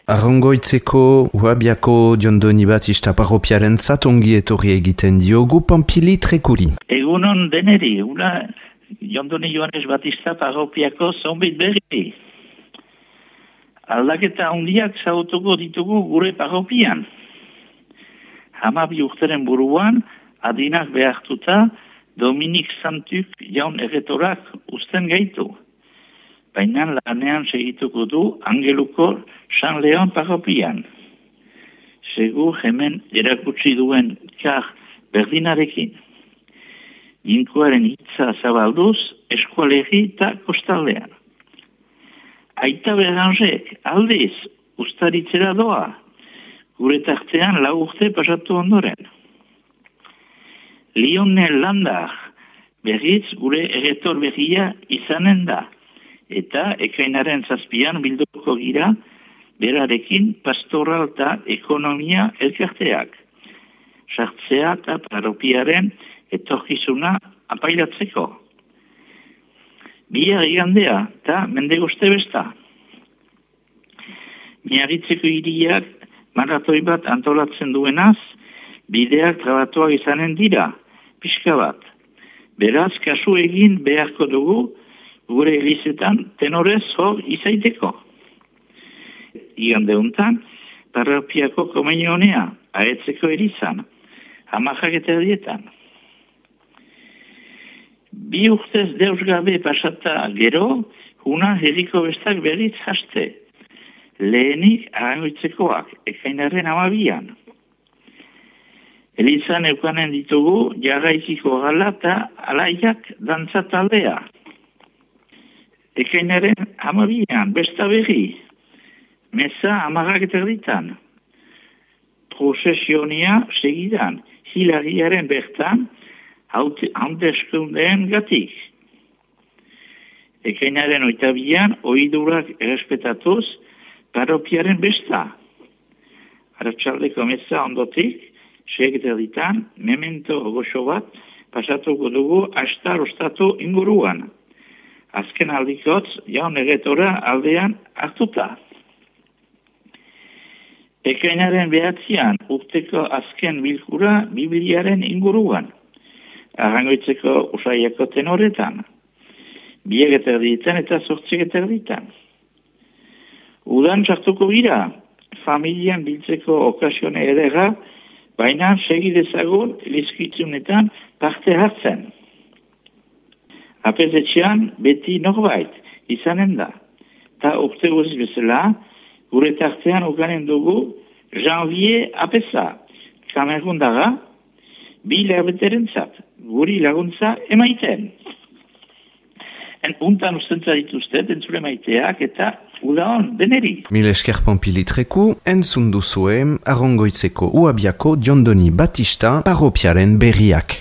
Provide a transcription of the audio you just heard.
Arrongoitzeko Uabiako Jondoni Batista parropiaren ongi etorri egiten diogu Pampili Trekuri. Egunon deneri, Jondoni Joanes Batista parropiako zonbait berri. Aldaketa handiak zautuko ditugu gure parropian. 12 urteren buruan, adinak behartuta, Dominik Santuk jaun erretorak usten gaitu. Baina lanean segituko du Angeluko San Leon parropian. Segur hemen erakutsi duen kar berdinarekin. Ginkoaren hitza zabalduz, eskualegi eta kostaldean. Aita Beranjek aldiz ustaritzera doa, gure tartean 4 urte pasatu ondoren. Lionel Landar berriz gure erretor berria izanen da, eta ekainaren 7 bilduko gira berarekin pastoral eta ekonomia elkarteak. Sartzea eta parropiaren etorkizuna apailatzeko. Bihar igandea eta mendegoste besta. Miagitzeko hiriak maratoi bat antolatzen duenaz, bideak trabatuak izanen dira, pixka bat. Beraz, kasu egin beharko dugu, gure elizetan tenorez hor izaiteko. Igande hontan, parropiako komunionea, aetzeko erizan, 12:00 2 urtez deus gabe pasata gero, una herriko bestak berriz haste. Lehenik Arrangoitzekoak, ekainaren 12an. Elizan eukanen ditugu jarraiziko gala eta alaiak dantza taldea. Ekainaren 12an, besta berri. Meza 12:30. Prozesionia segidan, hilariaren bertan, hauteskundeen gatik. Ekainaren 8an, ohidurak errespetatuz, parropiaren besta. Arratsaldeko meza ondotik, 6:30, memento goxo bat, pasatuko dugu astar ostatu inguruan. Azken aldikotz, jaun erretora aldean hartuta. Ekainaren 9an, urteko azken bilkura Bibliaren inguruan. Arrangoitzeko usaiako tenoretan. 2:30 eta 8:30. Udan txartuko gira, familian biltzeko okasione edera, baina segidezagun elizkitzunetan parte hartzen. Apezetxean beti norbait izanen da. Ta urte guziz bezala, gure tartean ukanen dugu Janvier apesa, Kamerundara, 2 hilabeterentzat, guri laguntza emaiten. Untan ustentza dituztet, entzule maiteak eta uda hon, deneri. Mil esker Pampili Treku, entzun duzuen Arrongoitzeko Uabiako Jondoni Batista parropiaren berriak.